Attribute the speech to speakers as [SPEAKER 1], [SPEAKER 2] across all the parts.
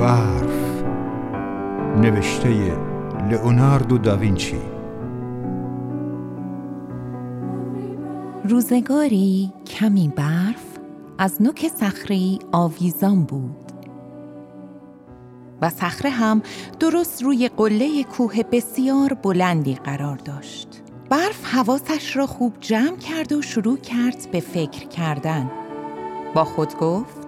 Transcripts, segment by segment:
[SPEAKER 1] برف، نوشته لئوناردو داوینچی.
[SPEAKER 2] روزگاری کمی برف از نوک صخره‌ای آویزان بود و صخره هم درست روی قله کوه بسیار بلندی قرار داشت. برف حواسش را خوب جمع کرد و شروع کرد به فکر کردن. با خود گفت: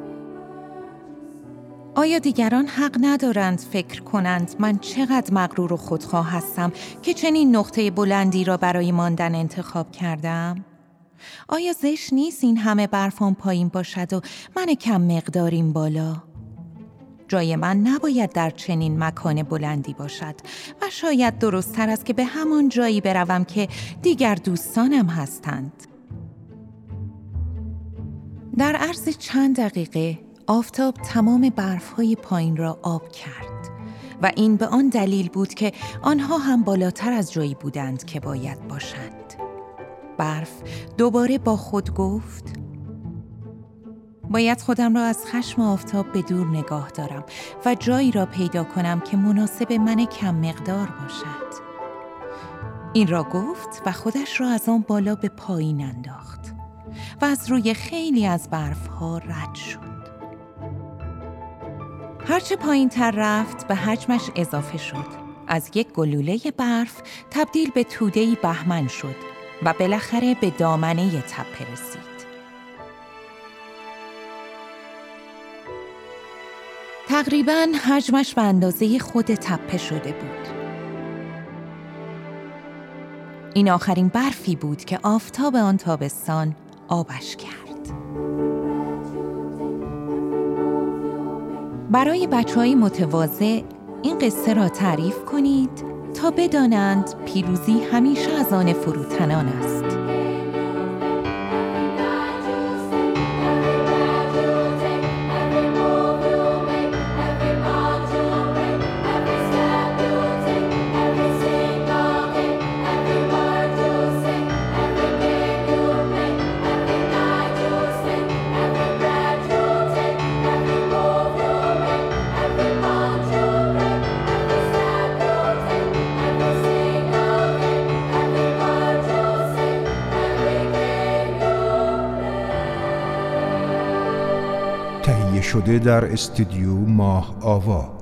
[SPEAKER 2] آیا دیگران حق ندارند فکر کنند من چقدر مغرور و خودخواه هستم که چنین نقطه بلندی را برای ماندن انتخاب کردم؟ آیا زشت نیست این همه برفان پایین باشد و من کم مقداریم بالا؟ جای من نباید در چنین مکان بلندی باشد و شاید درست‌تر است که به همان جایی بروم که دیگر دوستانم هستند. در عرض چند دقیقه آفتاب تمام برف‌های پایین را آب کرد و این به آن دلیل بود که آنها هم بالاتر از جایی بودند که باید باشند. برف دوباره با خود گفت: باید خودم را از خشم آفتاب به دور نگاه دارم و جایی را پیدا کنم که مناسب من کم مقدار باشد. این را گفت و خودش را از آن بالا به پایین انداخت و از روی خیلی از برف‌ها رد شد. هرچه پایین تر رفت به حجمش اضافه شد. از یک گلوله برف تبدیل به توده‌ای بهمن شد و بالاخره به دامنه تپه رسید. تقریباً حجمش به اندازه خود تپه شده بود. این آخرین برفی بود که آفتاب آن تابستان آبش کرد. برای بچه‌های متواضع این قصه را تعریف کنید تا بدانند پیروزی همیشه از آن فروتنان است.
[SPEAKER 1] تهیه شده در استودیو ماه آوا.